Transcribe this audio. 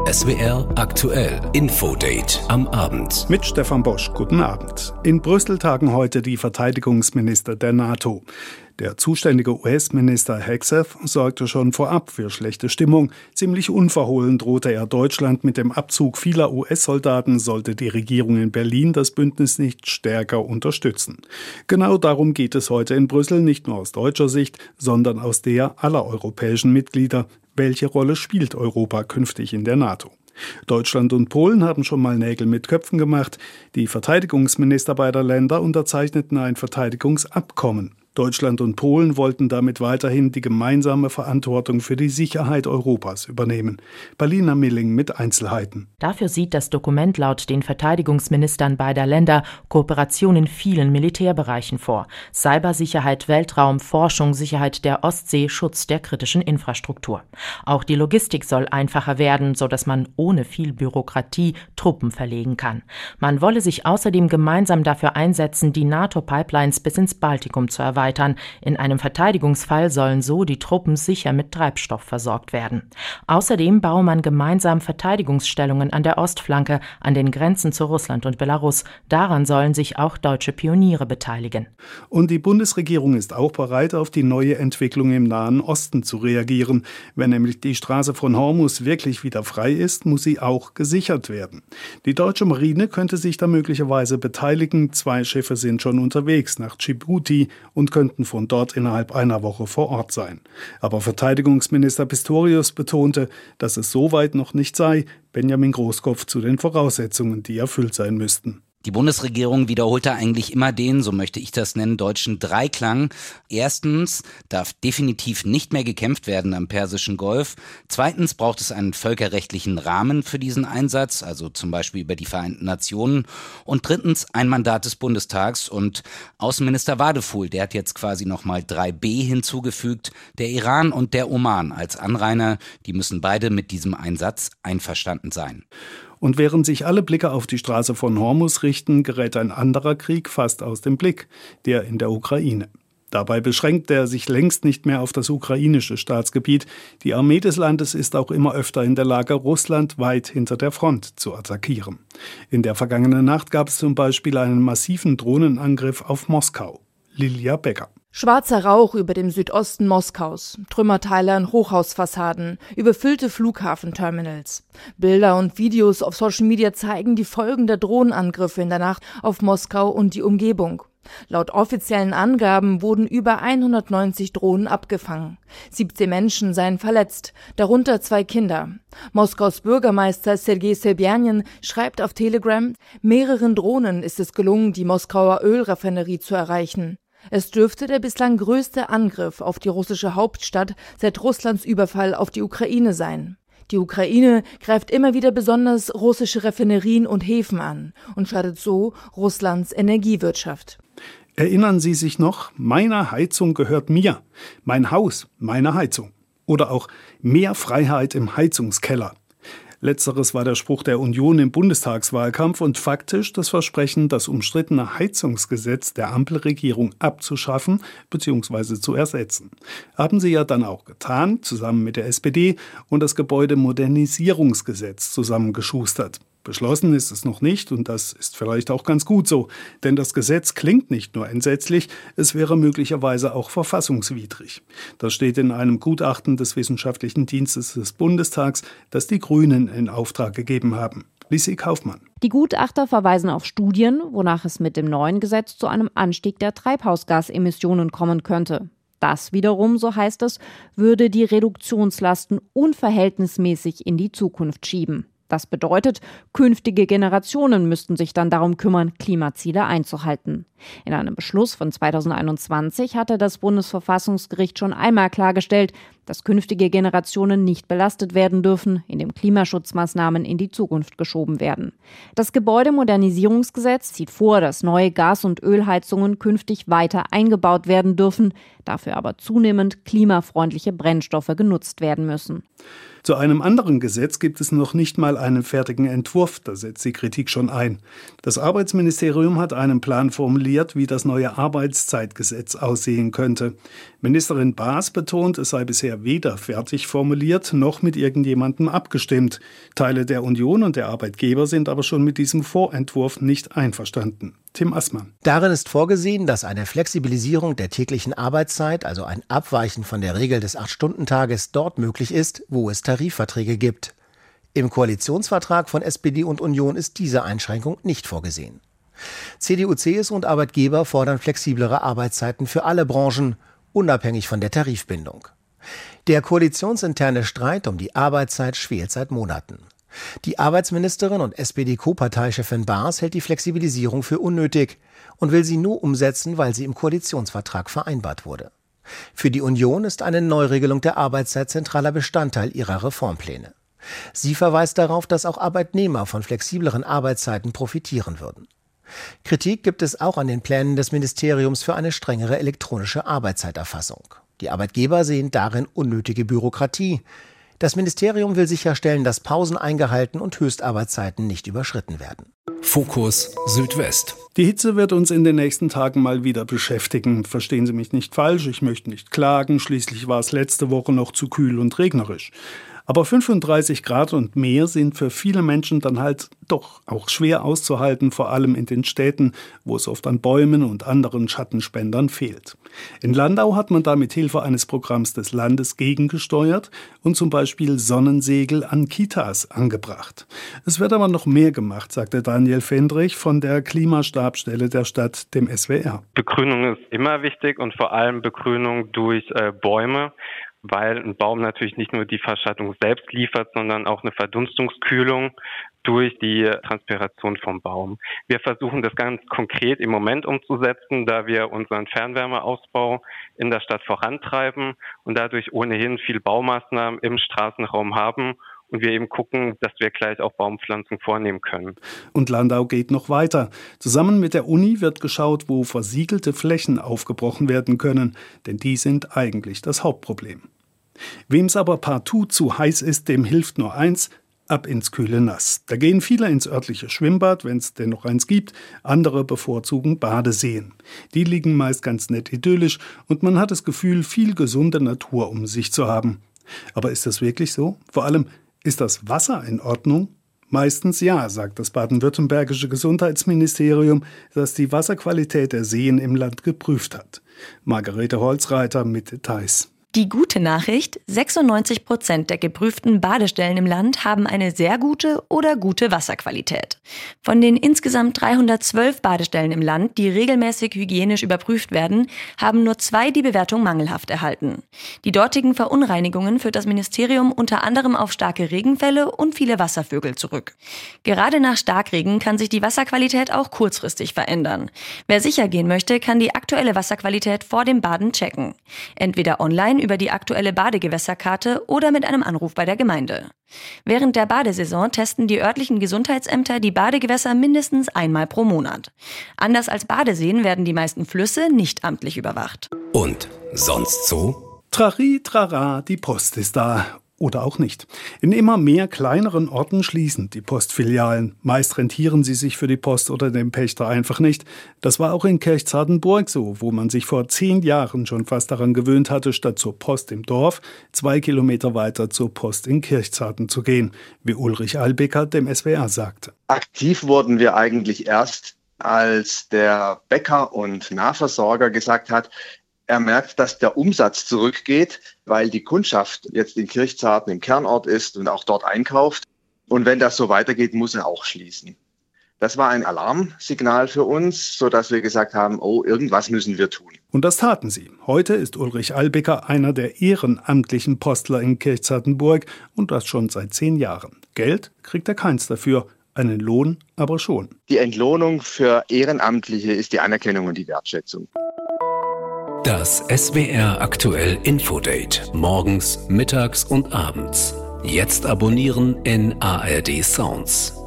SWR aktuell Infodate am Abend. Mit Stefan Bosch, guten Abend. In Brüssel tagen heute die Verteidigungsminister der NATO. Der zuständige US-Minister Hegseth sorgte schon vorab für schlechte Stimmung. Ziemlich unverhohlen drohte er Deutschland mit dem Abzug vieler US-Soldaten, sollte die Regierung in Berlin das Bündnis nicht stärker unterstützen. Genau darum geht es heute in Brüssel, nicht nur aus deutscher Sicht, sondern aus der aller europäischen Mitglieder. Welche Rolle spielt Europa künftig in der NATO? Deutschland und Polen haben schon mal Nägel mit Köpfen gemacht. Die Verteidigungsminister beider Länder unterzeichneten ein Verteidigungsabkommen. Deutschland und Polen wollten damit weiterhin die gemeinsame Verantwortung für die Sicherheit Europas übernehmen. Paulina Milling mit Einzelheiten. Dafür sieht das Dokument laut den Verteidigungsministern beider Länder Kooperation in vielen Militärbereichen vor. Cybersicherheit, Weltraum, Forschung, Sicherheit der Ostsee, Schutz der kritischen Infrastruktur. Auch die Logistik soll einfacher werden, sodass man ohne viel Bürokratie Truppen verlegen kann. Man wolle sich außerdem gemeinsam dafür einsetzen, die NATO-Pipelines bis ins Baltikum zu erweitern. In einem Verteidigungsfall sollen so die Truppen sicher mit Treibstoff versorgt werden. Außerdem baue man gemeinsam Verteidigungsstellungen an der Ostflanke, an den Grenzen zu Russland und Belarus. Daran sollen sich auch deutsche Pioniere beteiligen. Und die Bundesregierung ist auch bereit, auf die neue Entwicklung im Nahen Osten zu reagieren. Wenn nämlich die Straße von Hormuz wirklich wieder frei ist, muss sie auch gesichert werden. Die deutsche Marine könnte sich da möglicherweise beteiligen. 2 Schiffe sind schon unterwegs nach Djibouti und könnten von dort innerhalb einer Woche vor Ort sein. Aber Verteidigungsminister Pistorius betonte, dass es so weit noch nicht sei. Benjamin Großkopf zu den Voraussetzungen, die erfüllt sein müssten. Die Bundesregierung wiederholte eigentlich immer den, so möchte ich das nennen, deutschen Dreiklang. Erstens darf definitiv nicht mehr gekämpft werden am Persischen Golf. Zweitens braucht es einen völkerrechtlichen Rahmen für diesen Einsatz, also zum Beispiel über die Vereinten Nationen. Und drittens ein Mandat des Bundestags. Und Außenminister Wadefuhl, der hat jetzt quasi nochmal 3b hinzugefügt. Der Iran und der Oman als Anrainer, die müssen beide mit diesem Einsatz einverstanden sein. Und während sich alle Blicke auf die Straße von Hormuz richten, gerät ein anderer Krieg fast aus dem Blick, der in der Ukraine. Dabei beschränkt er sich längst nicht mehr auf das ukrainische Staatsgebiet. Die Armee des Landes ist auch immer öfter in der Lage, Russland weit hinter der Front zu attackieren. In der vergangenen Nacht gab es zum Beispiel einen massiven Drohnenangriff auf Moskau. Lilia Becker. Schwarzer Rauch über dem Südosten Moskaus, Trümmerteile an Hochhausfassaden, überfüllte Flughafenterminals. Bilder und Videos auf Social Media zeigen die Folgen der Drohnenangriffe in der Nacht auf Moskau und die Umgebung. Laut offiziellen Angaben wurden über 190 Drohnen abgefangen. 17 Menschen seien verletzt, darunter 2 Kinder. Moskaus Bürgermeister Sergei Sobjanin schreibt auf Telegram, mehreren Drohnen ist es gelungen, die Moskauer Ölraffinerie zu erreichen. Es dürfte der bislang größte Angriff auf die russische Hauptstadt seit Russlands Überfall auf die Ukraine sein. Die Ukraine greift immer wieder besonders russische Raffinerien und Häfen an und schadet so Russlands Energiewirtschaft. Erinnern Sie sich noch, meine Heizung gehört mir, mein Haus, meine Heizung. Oder auch mehr Freiheit im Heizungskeller. Letzteres war der Spruch der Union im Bundestagswahlkampf und faktisch das Versprechen, das umstrittene Heizungsgesetz der Ampelregierung abzuschaffen bzw. zu ersetzen. Haben sie ja dann auch getan, zusammen mit der SPD, und das Gebäudemodernisierungsgesetz zusammengeschustert. Beschlossen ist es noch nicht und das ist vielleicht auch ganz gut so, denn das Gesetz klingt nicht nur entsetzlich, es wäre möglicherweise auch verfassungswidrig. Das steht in einem Gutachten des Wissenschaftlichen Dienstes des Bundestags, das die Grünen in Auftrag gegeben haben. Lisi Kaufmann. Die Gutachter verweisen auf Studien, wonach es mit dem neuen Gesetz zu einem Anstieg der Treibhausgasemissionen kommen könnte. Das wiederum, so heißt es, würde die Reduktionslasten unverhältnismäßig in die Zukunft schieben. Das bedeutet, künftige Generationen müssten sich dann darum kümmern, Klimaziele einzuhalten. In einem Beschluss von 2021 hatte das Bundesverfassungsgericht schon einmal klargestellt, dass künftige Generationen nicht belastet werden dürfen, indem Klimaschutzmaßnahmen in die Zukunft geschoben werden. Das Gebäudemodernisierungsgesetz sieht vor, dass neue Gas- und Ölheizungen künftig weiter eingebaut werden dürfen, dafür aber zunehmend klimafreundliche Brennstoffe genutzt werden müssen. Zu einem anderen Gesetz gibt es noch nicht mal einen fertigen Entwurf, da setzt die Kritik schon ein. Das Arbeitsministerium hat einen Plan formuliert, wie das neue Arbeitszeitgesetz aussehen könnte. Ministerin Baas betont, es sei bisher bisher weder fertig formuliert noch mit irgendjemandem abgestimmt. Teile der Union und der Arbeitgeber sind aber schon mit diesem Vorentwurf nicht einverstanden. Tim Assmann. Darin ist vorgesehen, dass eine Flexibilisierung der täglichen Arbeitszeit, also ein Abweichen von der Regel des 8-Stunden-Tages, dort möglich ist, wo es Tarifverträge gibt. Im Koalitionsvertrag von SPD und Union ist diese Einschränkung nicht vorgesehen. CDU, CSU und Arbeitgeber fordern flexiblere Arbeitszeiten für alle Branchen, unabhängig von der Tarifbindung. Der koalitionsinterne Streit um die Arbeitszeit schwelt seit Monaten. Die Arbeitsministerin und SPD-Co-Parteichefin Baas hält die Flexibilisierung für unnötig und will sie nur umsetzen, weil sie im Koalitionsvertrag vereinbart wurde. Für die Union ist eine Neuregelung der Arbeitszeit zentraler Bestandteil ihrer Reformpläne. Sie verweist darauf, dass auch Arbeitnehmer von flexibleren Arbeitszeiten profitieren würden. Kritik gibt es auch an den Plänen des Ministeriums für eine strengere elektronische Arbeitszeiterfassung. Die Arbeitgeber sehen darin unnötige Bürokratie. Das Ministerium will sicherstellen, dass Pausen eingehalten und Höchstarbeitszeiten nicht überschritten werden. Fokus Südwest. Die Hitze wird uns in den nächsten Tagen mal wieder beschäftigen. Verstehen Sie mich nicht falsch, ich möchte nicht klagen. Schließlich war es letzte Woche noch zu kühl und regnerisch. Aber 35 Grad und mehr sind für viele Menschen dann halt doch auch schwer auszuhalten, vor allem in den Städten, wo es oft an Bäumen und anderen Schattenspendern fehlt. In Landau hat man da mit Hilfe eines Programms des Landes gegengesteuert und zum Beispiel Sonnensegel an Kitas angebracht. Es wird aber noch mehr gemacht, sagte Daniel Fendrich von der Klimastabsstelle der Stadt dem SWR. Begrünung ist immer wichtig und vor allem Begrünung durch Bäume, weil ein Baum natürlich nicht nur die Verschattung selbst liefert, sondern auch eine Verdunstungskühlung durch die Transpiration vom Baum. Wir versuchen das ganz konkret im Moment umzusetzen, da wir unseren Fernwärmeausbau in der Stadt vorantreiben und dadurch ohnehin viel Baumaßnahmen im Straßenraum haben und wir eben gucken, dass wir gleich auch Baumpflanzung vornehmen können. Und Landau geht noch weiter. Zusammen mit der Uni wird geschaut, wo versiegelte Flächen aufgebrochen werden können, denn die sind eigentlich das Hauptproblem. Wem es aber partout zu heiß ist, dem hilft nur eins: ab ins kühle Nass. Da gehen viele ins örtliche Schwimmbad, wenn es denn noch eins gibt. Andere bevorzugen Badeseen. Die liegen meist ganz nett idyllisch und man hat das Gefühl, viel gesunde Natur um sich zu haben. Aber ist das wirklich so? Vor allem, ist das Wasser in Ordnung? Meistens ja, sagt das baden-württembergische Gesundheitsministerium, das die Wasserqualität der Seen im Land geprüft hat. Margarete Holzreiter mit Details. Die gute Nachricht: 96% der geprüften Badestellen im Land haben eine sehr gute oder gute Wasserqualität. Von den insgesamt 312 Badestellen im Land, die regelmäßig hygienisch überprüft werden, haben nur 2 die Bewertung mangelhaft erhalten. Die dortigen Verunreinigungen führt das Ministerium unter anderem auf starke Regenfälle und viele Wasservögel zurück. Gerade nach Starkregen kann sich die Wasserqualität auch kurzfristig verändern. Wer sicher gehen möchte, kann die aktuelle Wasserqualität vor dem Baden checken. Entweder online über die aktuelle Badegewässerkarte oder mit einem Anruf bei der Gemeinde. Während der Badesaison testen die örtlichen Gesundheitsämter die Badegewässer mindestens einmal pro Monat. Anders als Badeseen werden die meisten Flüsse nicht amtlich überwacht. Und sonst so? Trari, trara, die Post ist da. Oder auch nicht. In immer mehr kleineren Orten schließen die Postfilialen. Meist rentieren sie sich für die Post oder den Pächter einfach nicht. Das war auch in Kirchzartenburg so, wo man sich vor 10 Jahren schon fast daran gewöhnt hatte, statt zur Post im Dorf 2 Kilometer weiter zur Post in Kirchzarten zu gehen, wie Ulrich Albecker dem SWR sagte. Aktiv wurden wir eigentlich erst, als der Bäcker und Nahversorger gesagt hat, er merkt, dass der Umsatz zurückgeht, weil die Kundschaft jetzt in Kirchzarten im Kernort ist und auch dort einkauft. Und wenn das so weitergeht, muss er auch schließen. Das war ein Alarmsignal für uns, sodass wir gesagt haben, oh, irgendwas müssen wir tun. Und das taten sie. Heute ist Ulrich Albecker einer der ehrenamtlichen Postler in Kirchzartenburg und das schon seit 10 Jahren. Geld kriegt er keins dafür, einen Lohn aber schon. Die Entlohnung für Ehrenamtliche ist die Anerkennung und die Wertschätzung. Das SWR aktuell Infodate. Morgens, mittags und abends. Jetzt abonnieren in ARD Sounds.